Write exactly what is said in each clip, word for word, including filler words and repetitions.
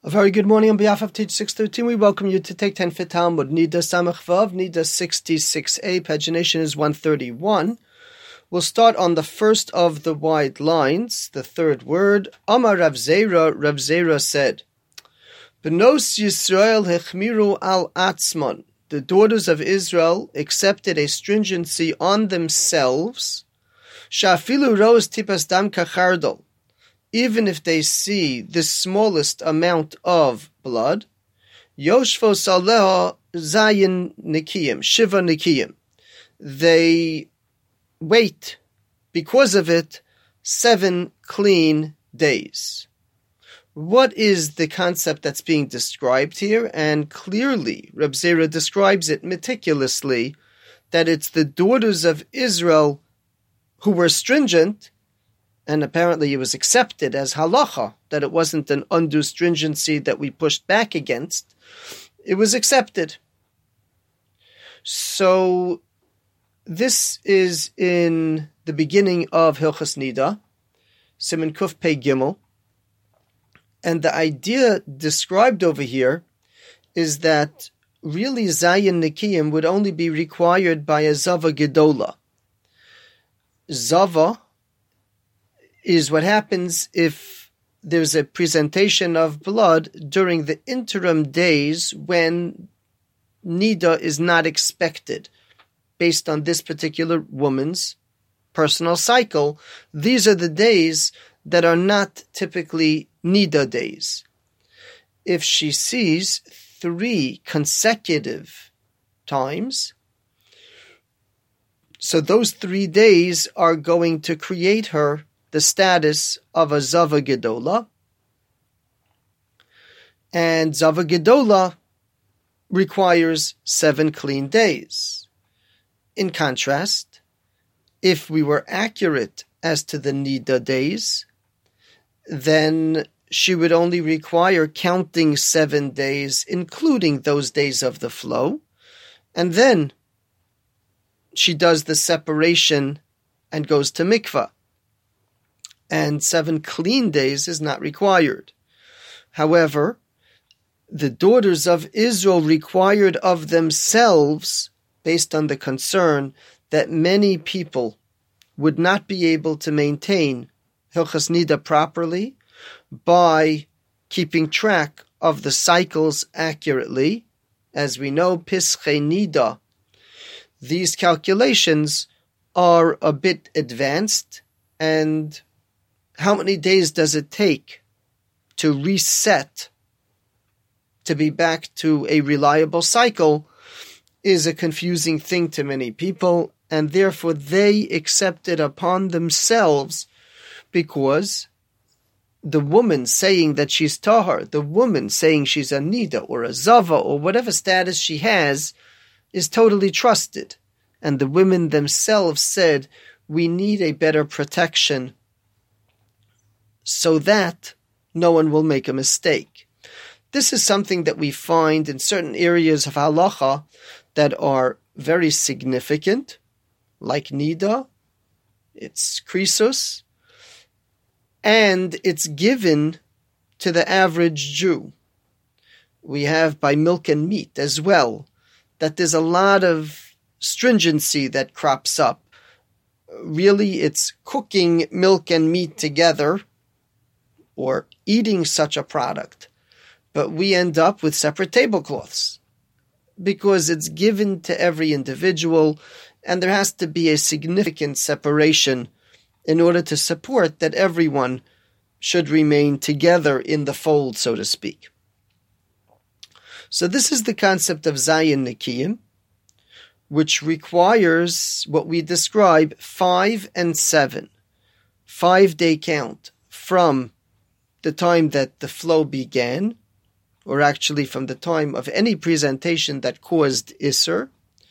A very good morning on behalf of Teach six thirteen. We welcome you to take ten for Talmud. Nida Samach Vav, Nida sixty-six A, pagination is one thirty-one. We'll start on the first of the wide lines, the third word. Amar Rav Zera, Rav Zera said, B'nos Yisrael hechmiru al atzmon. The daughters of Israel accepted a stringency on themselves. Shafilu roz tipas dam kachardol. Even if they see the smallest amount of blood, Yoshvo Saleha Zayin Nikiyim, Shiva Nikiyim. They wait, because of it, seven clean days. What is the concept that's being described here? And clearly, Reb Zera describes it meticulously, that it's the daughters of Israel who were stringent, and apparently it was accepted as halacha, that it wasn't an undue stringency that we pushed back against. It was accepted. So this is in the beginning of Hilchas Nida, Siman Kuf Pei Gimel, and the idea described over here is that really Zayin Nikiyim would only be required by a Zava Gedola. Zava is what happens if there's a presentation of blood during the interim days when Nida is not expected. Based on this particular woman's personal cycle, these are the days that are not typically Nida days. If she sees three consecutive times, so those three days are going to create her the status of a Zava Gedola. And Zava Gedola requires seven clean days. In contrast, if we were accurate as to the Nida days, then she would only require counting seven days, including those days of the flow, and then she does the separation and goes to mikvah. And seven clean days is not required. However, the daughters of Israel required of themselves, based on the concern that many people would not be able to maintain Hilchas Nida properly by keeping track of the cycles accurately. As we know, Pischei Nida, these calculations are a bit advanced, and how many days does it take to reset to be back to a reliable cycle is a confusing thing to many people, and therefore they accept it upon themselves, because the woman saying that she's tahar, the woman saying she's a nida or a zava or whatever status she has, is totally trusted. And the women themselves said, we need a better protection so that no one will make a mistake. This is something that we find in certain areas of halacha that are very significant, like Nida, it's krisos, and it's given to the average Jew. We have by milk and meat as well, that there's a lot of stringency that crops up. Really, it's cooking milk and meat together, or eating such a product, but we end up with separate tablecloths because it's given to every individual, and there has to be a significant separation in order to support that everyone should remain together in the fold, so to speak. So this is the concept of Zayin Nikiyim, which requires what we describe five and seven, five-day count from the time that the flow began, or actually from the time of any presentation that caused Isser.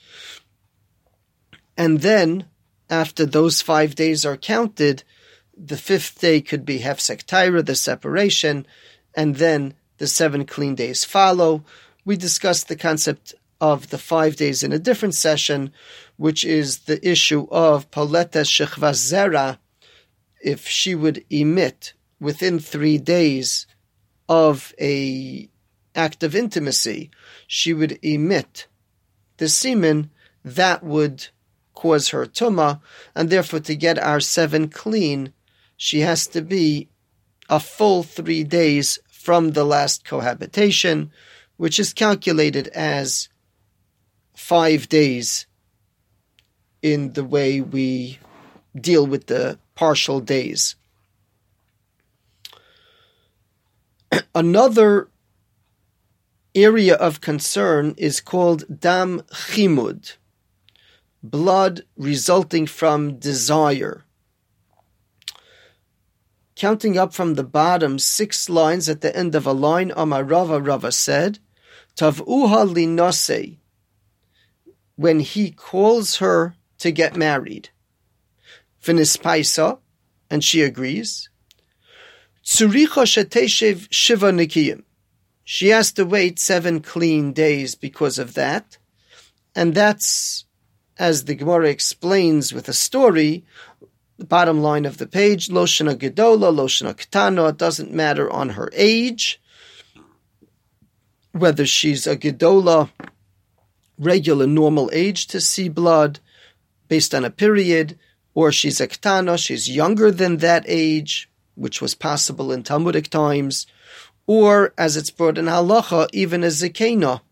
And then, after those five days are counted, the fifth day could be Hefsek Taira, the separation, and then the seven clean days follow. We discussed the concept of the five days in a different session, which is the issue of Poletes Shechvas Zera, if she would emit within three days of a act of intimacy, she would emit the semen, that would cause her tumah, and therefore to get our seven clean, she has to be a full three days from the last cohabitation, which is calculated as five days in the way we deal with the partial days. Another area of concern is called dam chimud, blood resulting from desire. Counting up from the bottom, six lines at the end of a line, Amar Rava, Rava said, Tav'uha linose, when he calls her to get married. V'nispaisa, and she agrees. Tzuricha sheteshev shiva nikiyim. She has to wait seven clean days because of that. And that's, as the Gemara explains with a story, the bottom line of the page, Lo shana gedola, lo shana ketana, it doesn't matter on her age, whether she's a gedola, regular normal age to see blood, based on a period, or she's a ketana, she's younger than that age, which was possible in Talmudic times, or, as it's brought in halacha, even a zekena,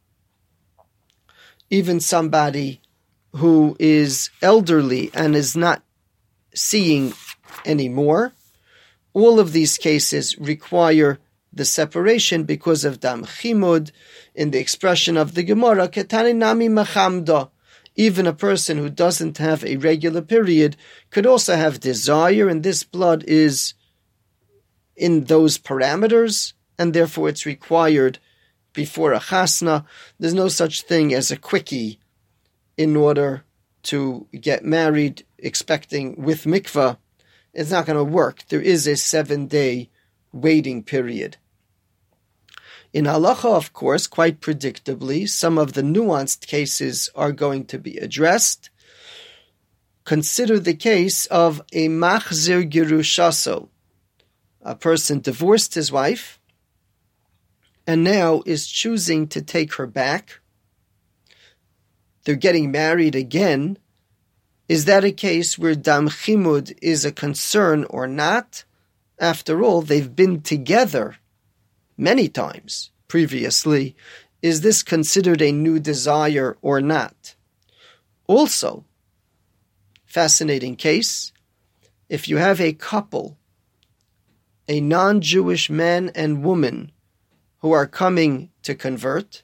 even somebody who is elderly and is not seeing anymore. All of these cases require the separation because of dam chimud. In the expression of the Gemara, ketani nami machamda, even a person who doesn't have a regular period could also have desire, and this blood is in those parameters, and therefore it's required before a chasna. There's no such thing as a quickie in order to get married expecting with mikvah. It's not going to work. There is a seven-day waiting period. In halacha, of course, quite predictably, some of the nuanced cases are going to be addressed. Consider the case of a machzir girushaso. A person divorced his wife and now is choosing to take her back. They're getting married again. Is that a case where dam chimud is a concern or not? After all, they've been together many times previously. Is this considered a new desire or not? Also, fascinating case, if you have a couple, a non-Jewish man and woman who are coming to convert,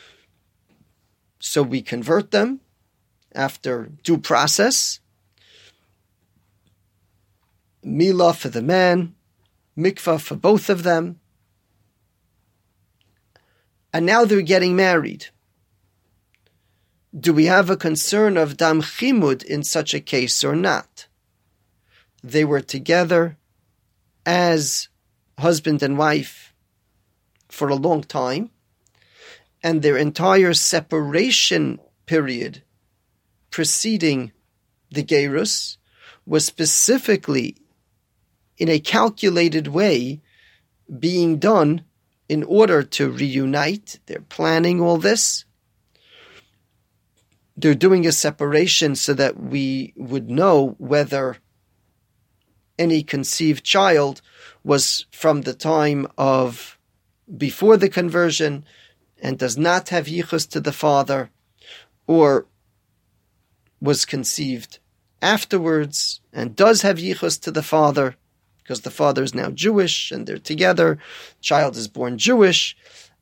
so we convert them after due process, milah for the man, mikvah for both of them, and now they're getting married. Do we have a concern of dam chimud in such a case or not? They were together as husband and wife for a long time, and their entire separation period preceding the gerus was specifically in a calculated way being done in order to reunite. They're planning all this. They're doing a separation so that we would know whether any conceived child was from the time of before the conversion and does not have yichus to the father, or was conceived afterwards and does have yichus to the father because the father is now Jewish and they're together, child is born Jewish.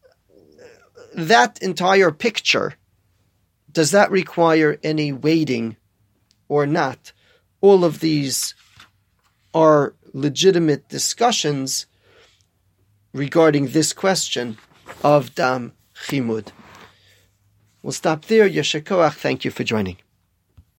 That entire picture, does that require any waiting or not? All of these are legitimate discussions regarding this question of dam chimud. We'll stop there. Yesher koach. Thank you for joining.